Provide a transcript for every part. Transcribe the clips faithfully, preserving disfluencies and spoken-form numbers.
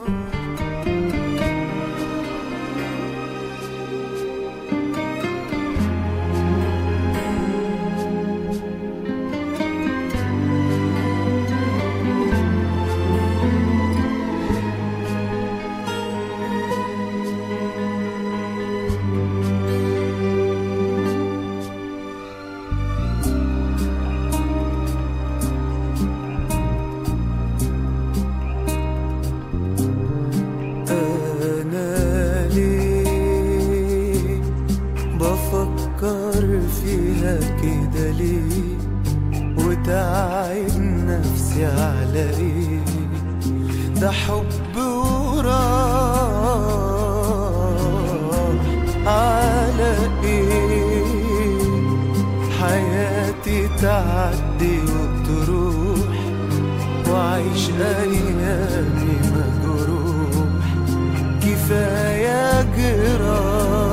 بفكر فيها كده ليه وتعب نفسي على ايه؟ ده حب وراح على ايه؟ حياتي تعدي وتروح وعيش ايامي مجروح، كفاية جراح.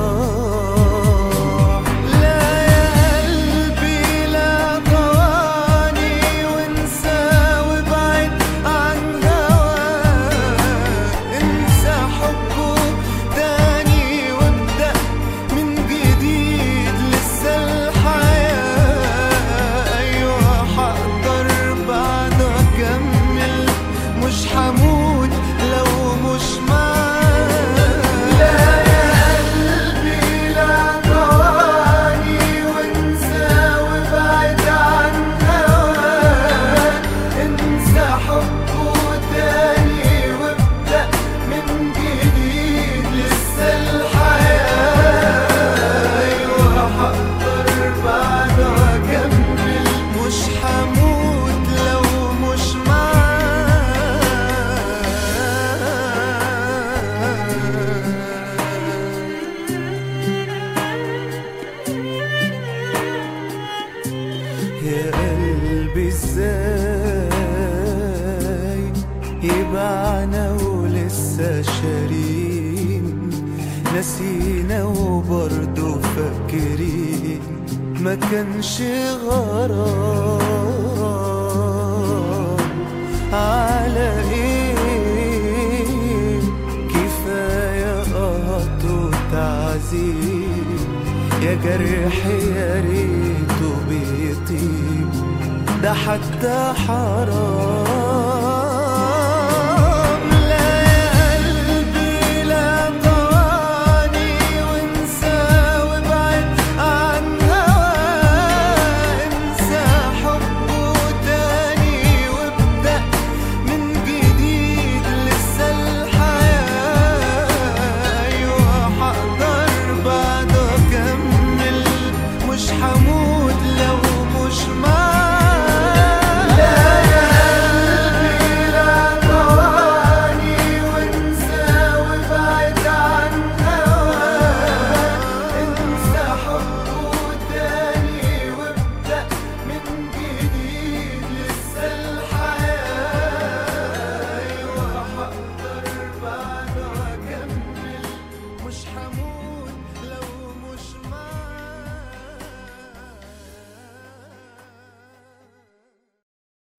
يا قلبي ازاي يبعنا ولسه شارين، نسينا وبرضه فاكرين ما كانش غرام على ايه؟ كفاية قهط وتعذيب، يا جرح يا ريته بيطيب، ده حتى حرام. لا يا قلبي لا طواني وانسى وابعد عن هواه، انسى حبه تاني وابدأ من جديد، لسه الحياة. ايوه هقدر بعده اكمل، مش هموت لو مش معاك.